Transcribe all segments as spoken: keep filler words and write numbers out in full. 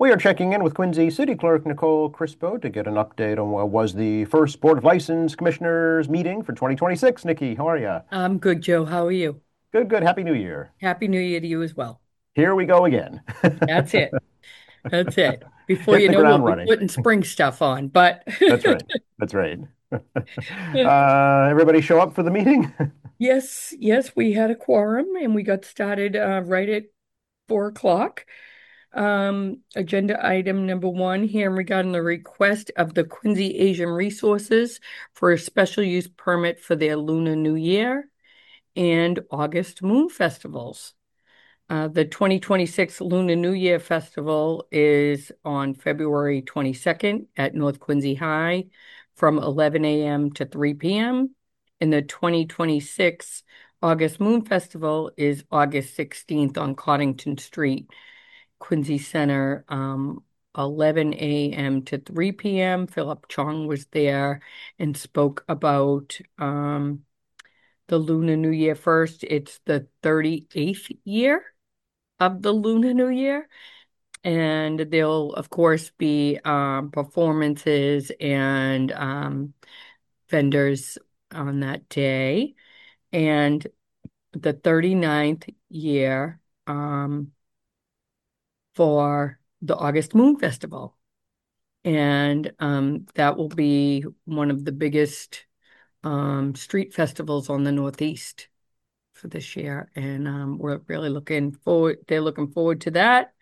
We are checking in with Quincy City Clerk Nicole Crispo to get an update on what was the first Board of License Commissioners meeting for twenty twenty-six. Nikki, how are you? I'm good, Joe. How are you? Good, good. Happy New Year. Happy New Year to you as well. Here we go again. That's it. That's it. Before Hit you the know, we'll ground be running. putting spring stuff on. But That's right. That's right. Uh, everybody show up for the meeting? yes, yes, we had a quorum and we got started uh, right at four o'clock. Um, agenda item number one here regarding the request of the Quincy Asian Resources for a special use permit for their Lunar New Year and August Moon Festivals. Uh, the twenty twenty-six Lunar New Year Festival is on February twenty-second at North Quincy High from eleven a m to three p m. And the twenty twenty-six August Moon Festival is August sixteenth on Coddington Street, Quincy Center, um, eleven a m to three p m. Philip Chong was there and spoke about um, the Lunar New Year first. It's the thirty-eighth year of the Lunar New Year. And there'll, of course, be um, performances and um, vendors on that day. And the thirty-ninth year um, for the August Moon Festival. And um, that will be one of the biggest um, street festivals on the Northeast for this year. And um, we're really looking forward, they're looking forward to that.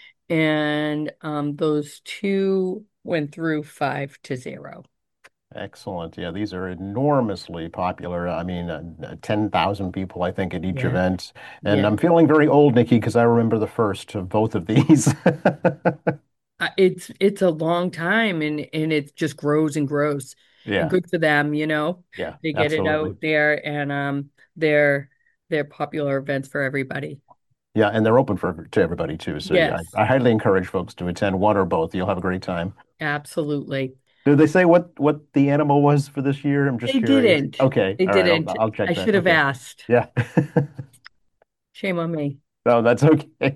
And um, those two went through five to zero. Excellent. Yeah, these are enormously popular. I mean, uh, ten thousand people, I think, at each Yeah, event. And yeah. I'm feeling very old, Nikki, because I remember the first of both of these. Uh, It's it's a long time and and it just grows and grows. And Yeah, good for them, you know. yeah, They get it absolutely. out there and um they're they're popular events for everybody. Yeah, and they're open for to everybody too. So yeah, Yes, I, I highly encourage folks to attend one or both. You'll have a great time. absolutely. Did they say what what the animal was for this year? I'm just They curious. didn't. Okay, They all right, I'll didn't. I'll I check that. should have Okay, asked. yeah. Shame on me. No, that's okay.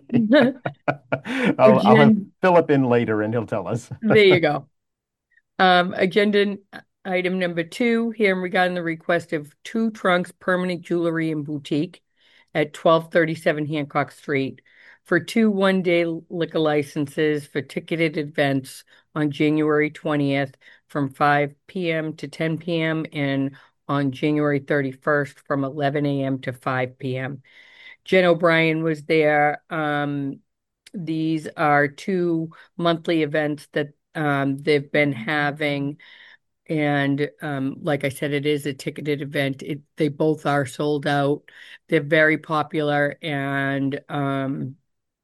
I'll I'll have Again, Philip in later and he'll tell us. there you go. Um, agenda item number two, here regarding the request of Two Trunks Permanent Jewelry and Boutique at twelve thirty-seven Hancock Street for two one-day liquor licenses for ticketed events on January twentieth from five p m to ten p m and on January thirty-first from eleven a m to five p m. Jen O'Brien was there. Um, these are two monthly events that um, they've been having. And um, like I said, it is a ticketed event. It, they both are sold out. They're very popular. And um,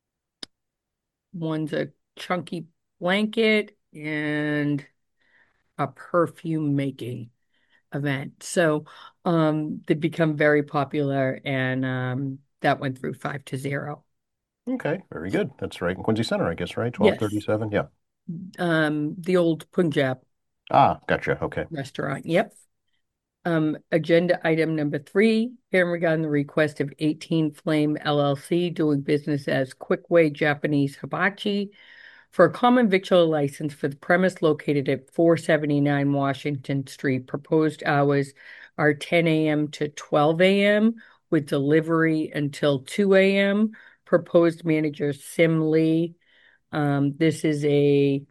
one's a chunky blanket and a perfume making event. So um, they become very popular. And um, that went through five to zero. Okay, very good. That's right in Quincy Center, I guess, right? Yes. twelve thirty-seven. Yeah. Um, the old Punjab Ah, gotcha. Okay. restaurant. Yep. Um, agenda item number three, here regarding the request of eighteen Flame L L C doing business as Quickway Japanese Hibachi for a common victual license for the premise located at four seventy-nine Washington Street. Proposed hours are ten a m to twelve a m with delivery until two a m. Proposed manager Sim Lee. Um, this is a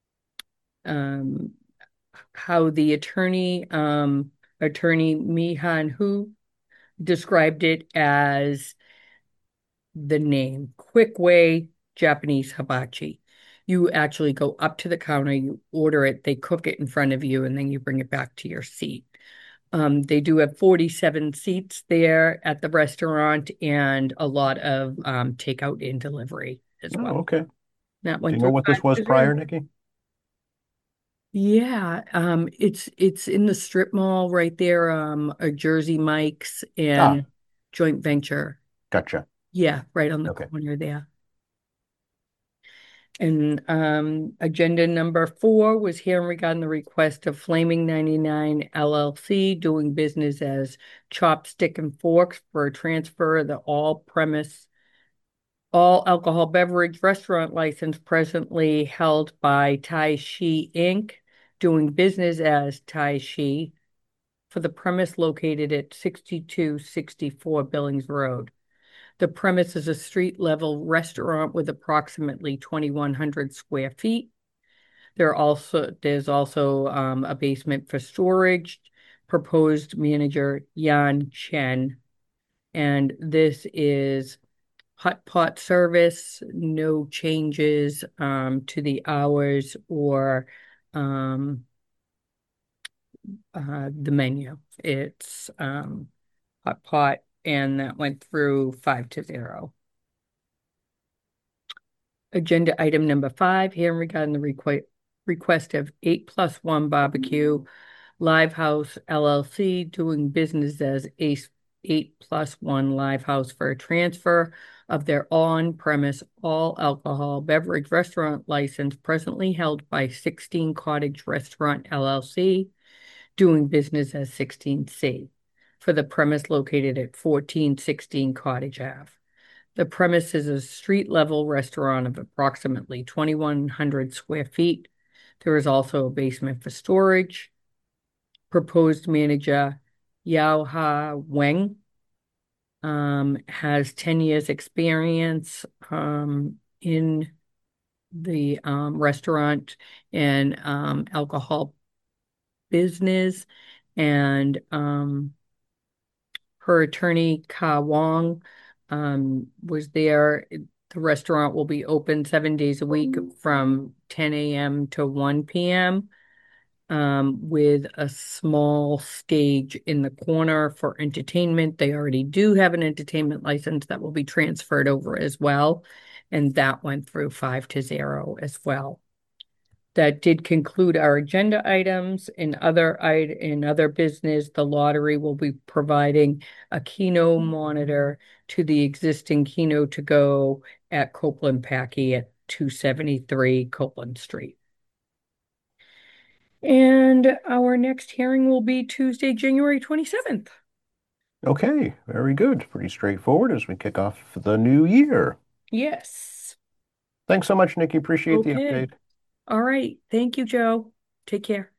um, how the attorney, um, attorney Mihan Hu described it as the name Quick Way Japanese Hibachi. You actually go up to the counter, you order it, they cook it in front of you, and then you bring it back to your seat. Um, they do have forty-seven seats there at the restaurant and a lot of um, takeout and delivery as Oh, well. okay. That Do went you know through what five this was to zero. prior, Nikki? Yeah, um, it's it's in the strip mall right there, um, a Jersey Mike's Ah, and joint venture. gotcha. Yeah, right on the Okay. corner there. And um, agenda number four was here regarding the request of Flaming ninety-nine L L C doing business as Chopstick and Forks for a transfer of the all premise. all alcohol beverage restaurant license presently held by Tai Shi Incorporated, doing business as Tai Shi, for the premise located at sixty-two sixty-four Billings Road. The premise is a street-level restaurant with approximately twenty-one hundred square feet. There also there's also um, a basement for storage. Proposed manager Yan Chen, and this is hot pot service, no changes um, to the hours or um, uh, the menu. It's um, hot pot, and that went through five to zero. Agenda item number five, here regarding the requ request of eight plus one barbecue Live House L L C, doing business as Ace eight plus one Live House, for a transfer of their on-premise all alcohol beverage restaurant license presently held by sixteen Cottage Restaurant L L C, doing business as sixteen C, for the premise located at fourteen sixteen Cottage Ave. The premise is a street-level restaurant of approximately twenty-one hundred square feet. There is also a basement for storage. Proposed manager Yao Ha Weng um, has ten years experience um, in the um, restaurant and um, alcohol business, and um, her attorney Ka Wong um, was there. The restaurant will be open seven days a week from ten a m to one p m Um, with a small stage in the corner for entertainment. They already do have an entertainment license that will be transferred over as well, and that went through five to zero as well. That did conclude our agenda items. In other in other business, the lottery will be providing a Keno monitor to the existing Keno to go at Copeland Packy at two seventy-three Copeland Street. And our next hearing will be Tuesday, January twenty-seventh. Okay, very good. Pretty straightforward as we kick off the new year. Yes. Thanks so much, Nikki. Appreciate the Okay. update. All right. Thank you, Joe. Take care.